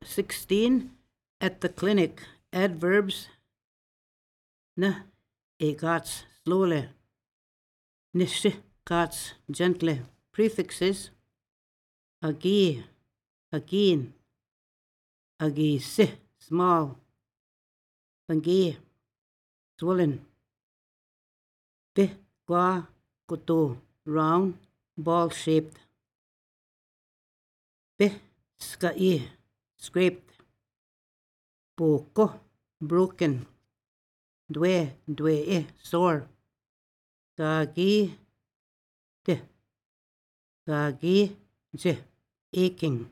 16. At the clinic. Adverbs. Na gats slowly. Nish gats gently. Prefixes. Agi, again. Agi si, small. Bangi, swollen. Bi, gua, kuto, round, ball shaped. Bi, skai, scraped. Boko, broken. Dwe, sore. Gagi, de. Gagi, je, aching.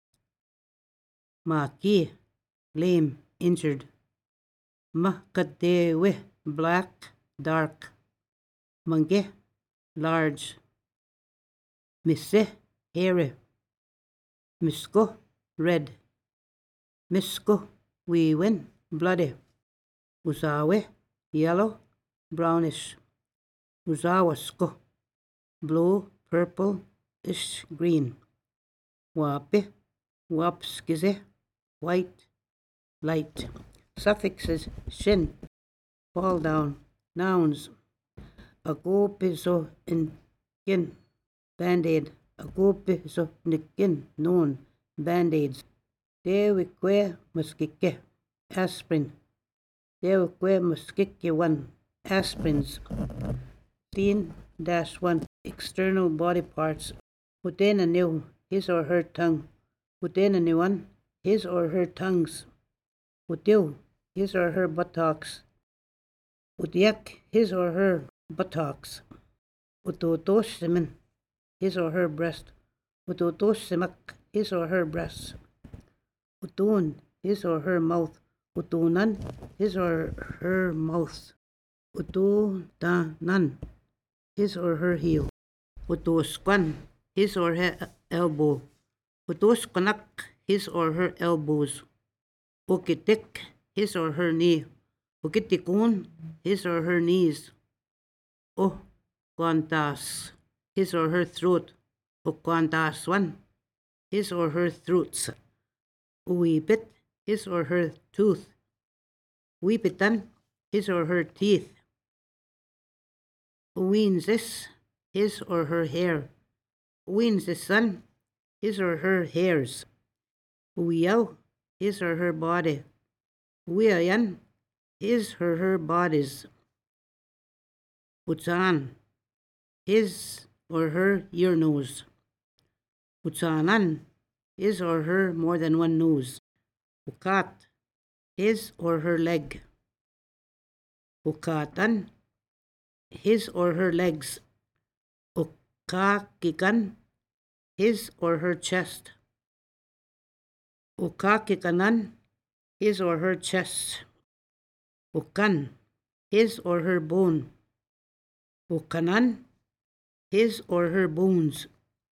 Maki, lame, injured. Makadewe, black, dark. Mange, large. Misse, hairy. Misko, red. Misko, we win, bloody. Usawe, yellow, brownish. Usawasko, blue, purple-ish green. Wape, wapskize, white, light. Suffixes, shin, fall down. Nouns, agopiso in kin, band-aid. Agopiso nikin, known, band-aids. Dewique muskike, aspirin. Dewique muskike 1, aspirins. 13-1, external body parts. Udena new, his or her tongue. Udena new one, his or her tongues. Udiu, his or her buttocks. Udiak, his or her buttocks. Utotoshsimin, his or her breast. Utotoshsimak, his or her breasts. Utun, his or her mouth. Utunan, his or her mouth. Utudanan, his or her heel. Utuskwan, his or her elbow. Utuskanak, his or her elbows. Ukitik, his or her knee. Ukitikun, his or her knees. Kwantas, his or her throat. Ukwantaswan, his or her throats. Uwipit, his or her tooth. Wipitan, his or her teeth. Uwinsis, his or her hair. Uwinsisan, his or her hairs. Uwiyaw, his or her body. Uwiayan, his or her bodies. Utsan, his or her ear nose. Utsanan, his or her more than one nose. Ukat, his or her leg. Ukatan, his or her legs. Ukakikan, his or her chest. Ukakikanan, his or her chest. Ukan, his or her bone. Ukanan, his or her bones.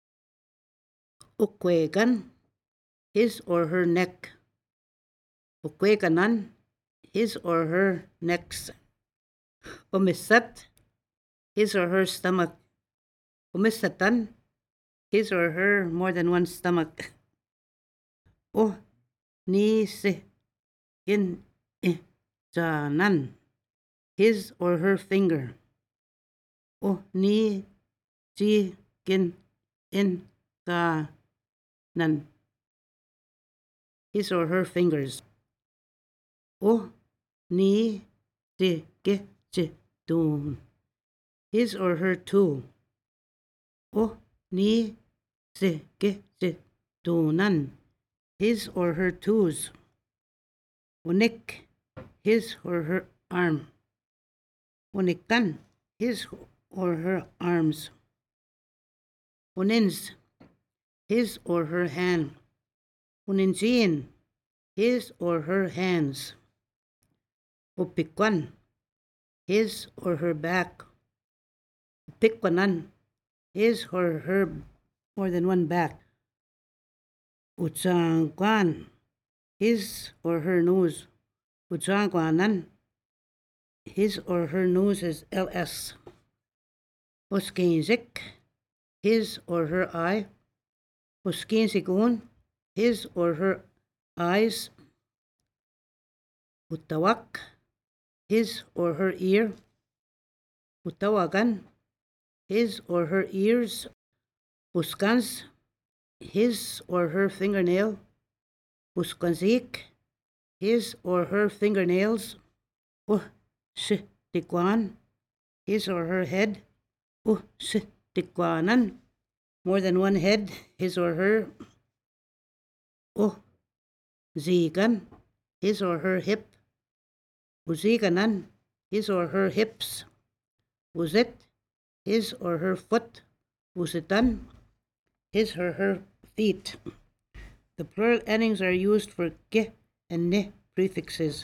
Ukwegan, his or her neck. Ukwekanan, his or her necks. Umisat, his or her stomach. Umisatan, his or her more than one stomach. O ni se in janan, his or her finger. O ni ji kin in ka nan, his or her fingers. O ni ji ke ji dun, his or her tool. O ni ji ke ji dunan, his or her toes. Unik, his or her arm. Unikan, his or her arms. Unins, his or her hand. Uninjin, his or her hands. Upikwan, his or her back. Upikwanan, his or her more than one back. Utsangwan, his or her nose. Utsangwanan, his or her nose is LS. Uskinzik, his or her eye. Uskinzikun, his or her eyes. Utawak, his or her ear. Utawagan, his or her ears. Uskans, his or her fingernail. Uskanzik, his or her fingernails. Tikwan, his or her head. Tikwanan, more than one head, his or her. Zigan, his or her hip. Uziganan, his or her hips. Uzit, his or her foot. Uzitan, his or her feet. The plural endings are used for ke and ne prefixes.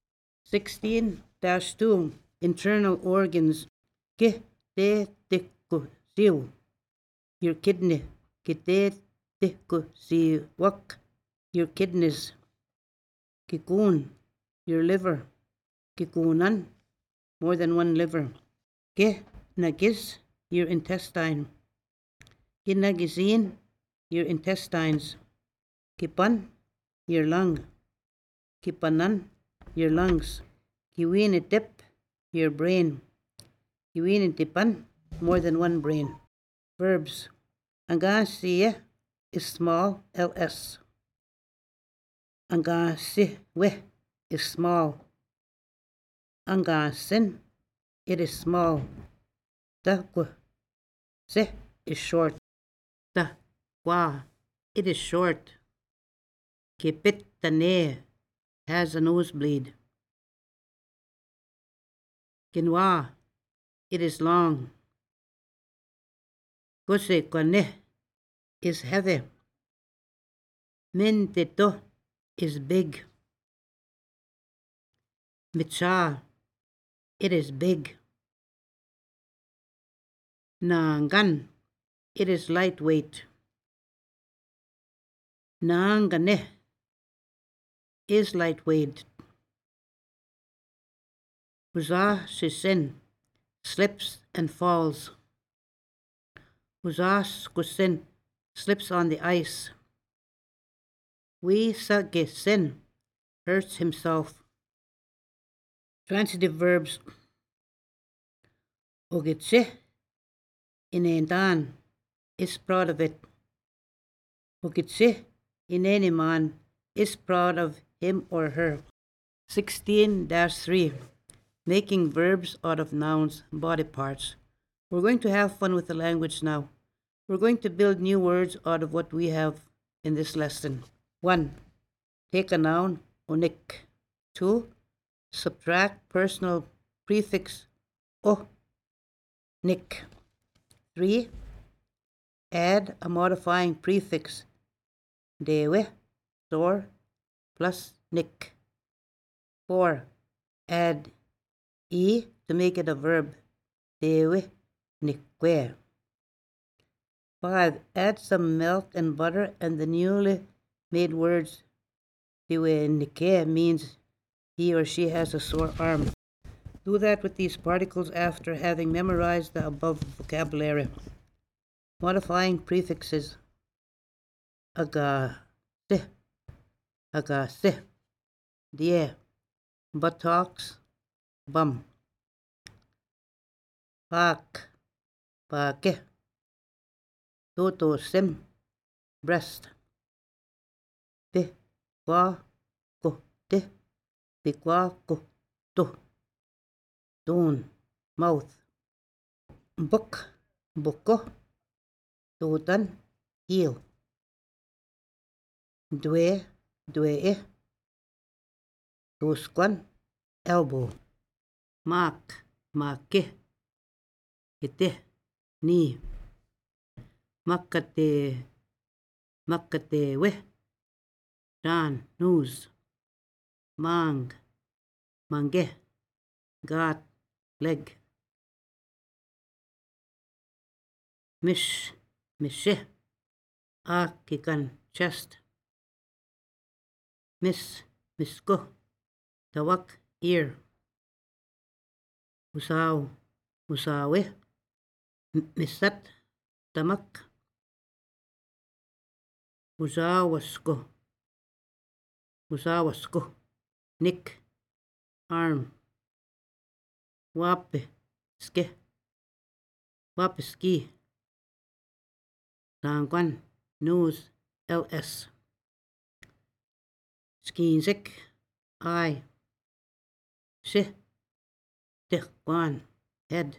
16-2 Internal organs. Ke te tikku siu. Your kidney. Ke te tikku siwak. Your kidneys. Kikun, your liver. Kikunan, more than one liver. Ke nagis, your intestine. Kinagisin, your intestines. Kipan, your lung. Kipanan, your lungs. Kiwinitip, your brain. Kiwinitipan, more than one brain. Verbs. Angasiya is small, ls. Angasiwe is small. Angasin, it is small. Takwa, se is short. Takwa, it is short. Kipitane has a nosebleed. Kinwa, it is long. Kusekwane is heavy. Mintito is big. Micha, it is big. Nangan, it is lightweight. Nangane is lightweight. Uza sisin slips and falls. Uzas kusin slips on the ice. We sagisin hurts himself. Transitive verbs. Ogitse inendan is proud of it. Ogitse ineniman is proud of him or her. 16-3 Making verbs out of nouns, body parts. We're going to have fun with the language now. We're going to build new words out of what we have in this lesson. 1. Take a noun, onik. 2. Subtract personal prefix o, nik. 3. Add a modifying prefix, dewe, sor, plus nik. 4. Add e to make it a verb, dewe, nikwe. 5. Add some milk and butter and the newly made words, dewe nike means he or she has a sore arm. Do that with these particles after having memorized the above vocabulary. Modifying prefixes. Agase, agase, die, buttocks, bum. Pak, pake, toto sim, breast. Te, qua, ko, te, qua, ko, to. Don, mouth. Book, buko, totan, heel. Dwe, dwee. Tusquan, elbow. Mak, make. Kite, knee. Makate, makatewe. Dan, nose. Mang, mange. Gat, leg. Mish, mishe. Akikan, chest. Miss, misko. Tawak, ear. Usaw, usawe. Misat, tamak. Usawasko. Usawasko, nick, arm, wape, ski, sangwan, news, ls, skinsik, eye, shi, tikwan, head,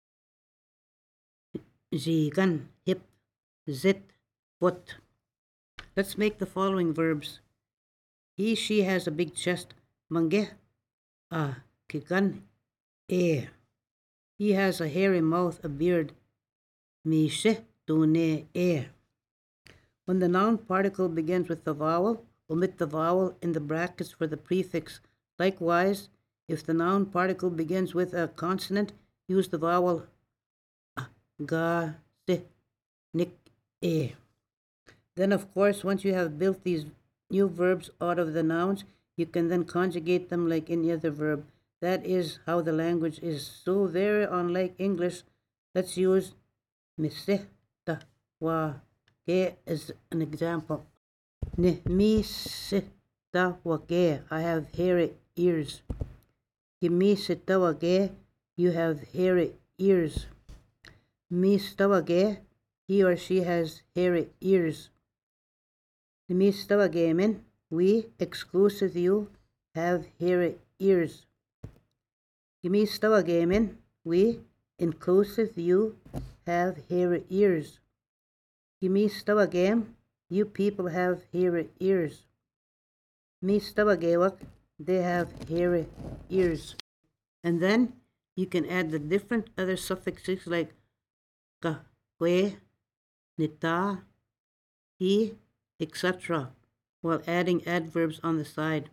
zigan, hip, zit, foot. Let's make the following verbs. He, she has a big chest. Mange, kikan, e. He has a hairy mouth, a beard. Mishe, tune, e. When the noun particle begins with the vowel, omit the vowel in the brackets for the prefix. Likewise, if the noun particle begins with a consonant, use the vowel ga, si, nik, e. Then, of course, once you have built these new verbs out of the nouns, you can then conjugate them like any other verb. That is how the language is so very unlike English. Let's use mise, ta, wa, ke as an example. Ne, mi, se, ta, wa, ke. I have hairy ears. Ki, mi, se, ta, wa, ke. You have hairy ears. Mi, se, ta, wa, ke. He or she has hairy ears. Mistawagamen, we, exclusive you, have hairy ears. Mistawagamen, we, inclusive you, have hairy ears. Mistawagam, you people have hairy ears. Mistawagewak, they have hairy ears. And then you can add the different other suffixes like ka, kwe, nita, hi, etc., while adding adverbs on the side.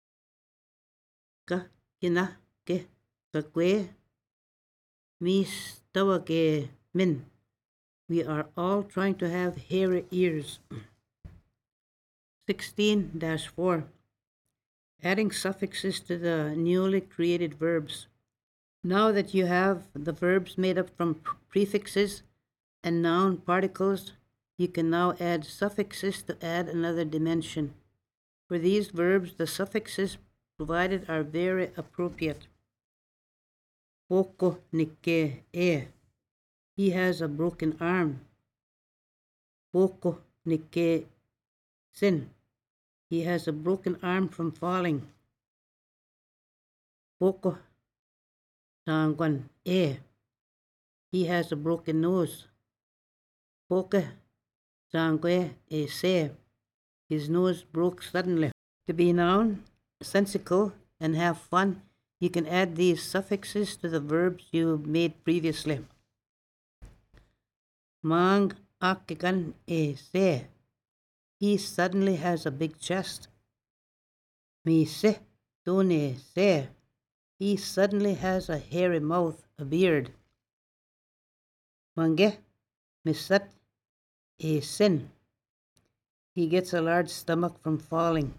Ka, kina, ke, kakwe, mis, tawake, min. We are all trying to have hairy ears. 16-4. Adding suffixes to the newly created verbs. Now that you have the verbs made up from prefixes and noun particles, you can now add suffixes to add another dimension. For these verbs, the suffixes provided are very appropriate. Poko nikke e. He has a broken arm. Poko nikke sin. He has a broken arm from falling. Poko tangwan e. He has a broken nose. Poke Zangwe se. His nose broke suddenly. To be noun, sensical, and have fun, you can add these suffixes to the verbs you made previously. Mang akikan se. He suddenly has a big chest. Mi se tune se. He suddenly has a hairy mouth, a beard. Mange misat a sin. He gets a large stomach from falling.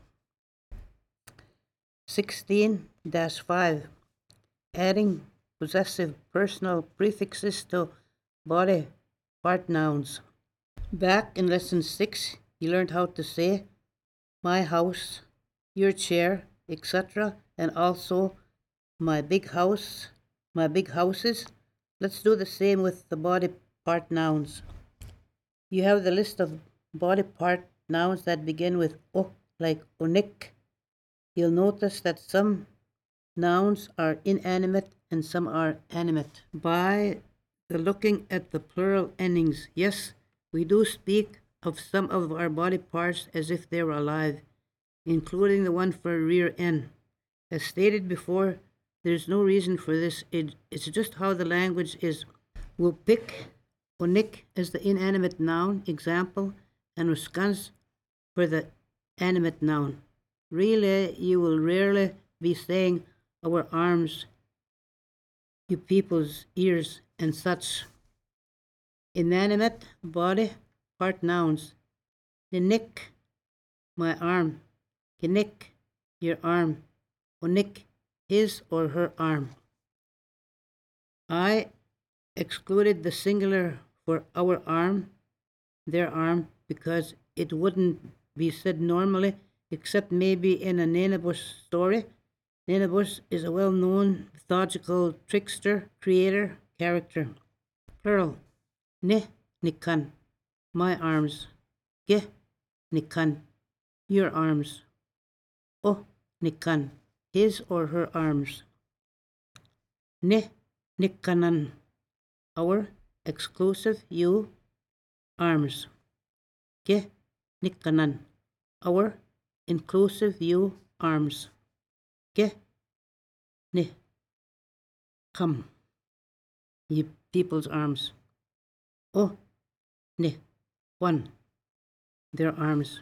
16-5. Adding possessive personal prefixes to body part nouns. Back in lesson 6, you learned how to say my house, your chair, etc., and also my big house, my big houses. Let's do the same with the body part nouns. You have the list of body part nouns that begin with o, like onik. You'll notice that some nouns are inanimate and some are animate. By the looking at the plural endings, yes, we do speak of some of our body parts as if they were alive, including the one for rear end. As stated before, there's no reason for this. It's just how the language is. We'll pick onik as the inanimate noun example and uskans for the animate noun. Really, you will rarely be saying our arms, you people's ears, and such. Inanimate body part nouns. Nick, my arm. Kinik, your arm. Onik, his or her arm. I excluded the singular for our arm, their arm, because it wouldn't be said normally except maybe in a Nainabush story. Nainabush is a well-known mythological trickster, creator, character. Plural. Ne nikan, my arms. Ge nikan, your arms. O nikan, his or her arms. Ne nikanan, our exclusive you arms. Ge nikanan, our inclusive you arms. Ge ni come, you people's arms. O ni one, their arms.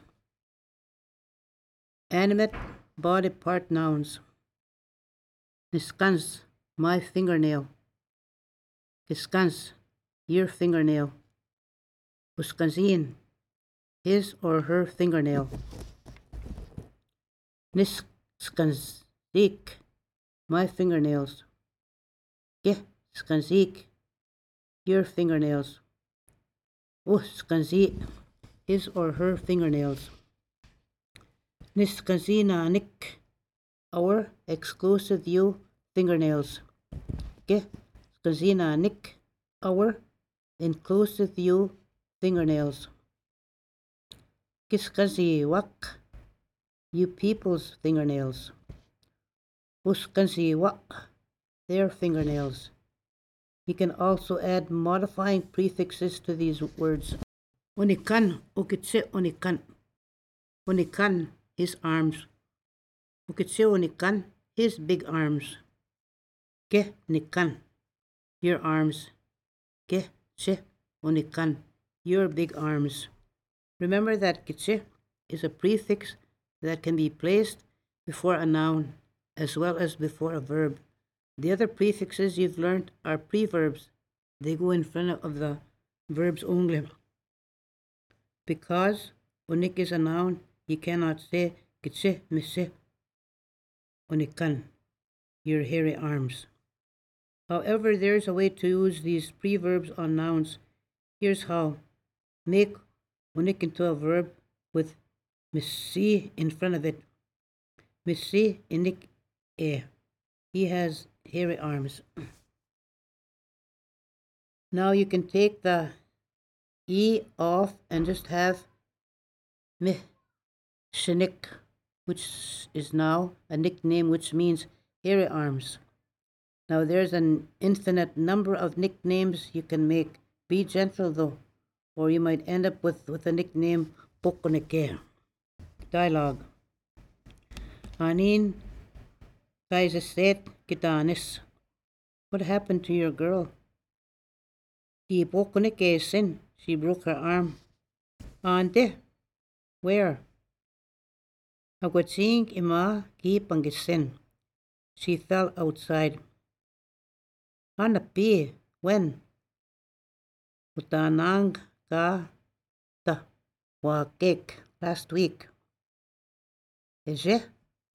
Animate body part nouns. Niskans, my fingernail. Kiskans, your fingernail. Uskansin, his or her fingernail. Niskanzik, my fingernails. Skanzik, your fingernails. Uskanzi, his or her fingernails. Niskazina nick, our exclusive you fingernails. Skazina nick, our inclusive you fingernails. Kiskazi wak, you people's fingernails. Uskanzi wak, their fingernails. You can also add modifying prefixes to these words. Unikan, ukitse unikan. Unikan, his arms. Ukitse unikan, his big arms. Ke nikan, your arms. Ke se unikan, your big arms. Remember that kitse is a prefix that can be placed before a noun as well as before a verb. The other prefixes you've learned are preverbs. They go in front of the verbs only. Because unik is a noun, you cannot say kitse mise unikan, your hairy arms. However, there's a way to use these preverbs on nouns. Here's how. Make unik into a verb with misi in front of it. Misi inik e. He has hairy arms. Now you can take the e off and just have mih shinik, which is now a nickname which means hairy arms. Now there's an infinite number of nicknames you can make. Be gentle though, or you might end up with a nickname Pokoneke. Dialogue. Anin kaisaset kitanis. What happened to your girl? Ki Pokoneke sin. She broke her arm. Ante. Where? Agwatsing ima ki pangisin. She fell outside. Hanapi. When? Utanang ka ta wakek last week. Is it?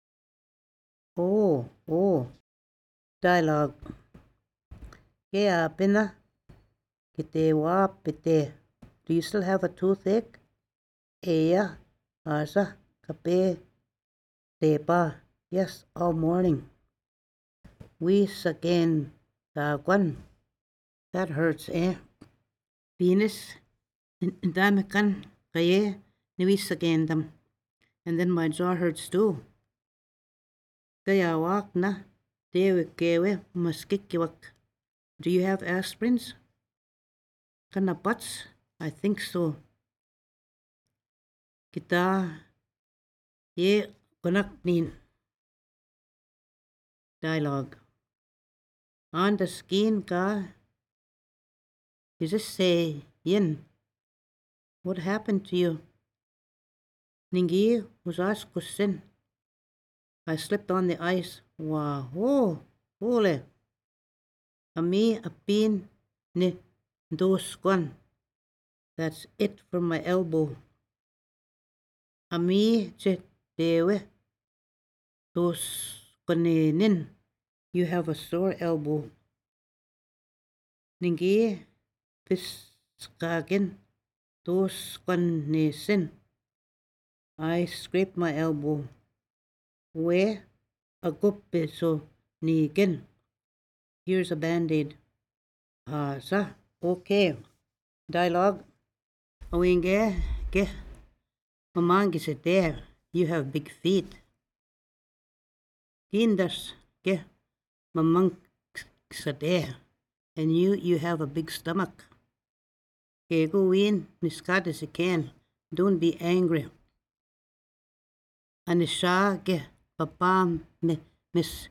Oh. Dialogue. Kaya pina kite wa pite. Do you still have a toothache? Eya asa kape tepa. Yes, all morning. We saken kagwan. That hurts, eh? Venus, damikan kaye niwis again them. And then my jaw hurts too. Kaya wak na dewe kewe maskikiwak. Do you have aspirins? Kanapats? I think so. Kita ye konaknin. Dialogue. On the skin ka. You just say yin. What happened to you? Ningi was asked kusin. I slipped on the ice. Wow, hole. Ami apin ni dos kwan. That's it for my elbow. Ami che dewe dos kwaninin. You have a sore elbow. Ningi piskagin dos kwanisin. I scraped my elbow. Where a guppe so nigen. Here's a band-aid. Sa. Okay. Dialogue. Awinge. Ge. Mamangi se there. You have big feet. Kinders. Ge. Mamang se there. And you have a big stomach. Okay, go in, niskat as you can. Don't be angry. Anisha, ge, papa, miss.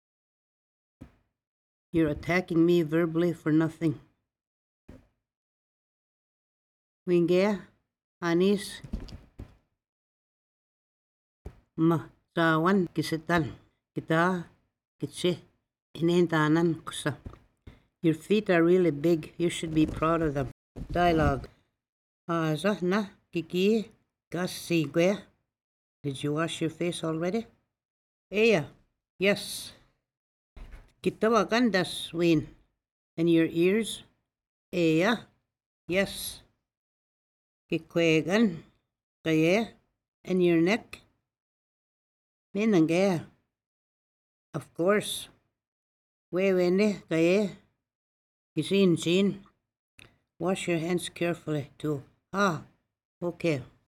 You're attacking me verbally for nothing. Winge, anis, sawan, kisitan, kita, kitsi, inentanan, kusa. Your feet are really big. You should be proud of them. Dialogue. Zahna, kiki, gasi, gwe. Did you wash your face already? Eya, yes. Kitawagan das win. And your ears? Eya, yes. Kikwegan, kaye. And your neck? Minangaya. Of course. Wende, kaye. Kisin. Wash your hands carefully too. Okay.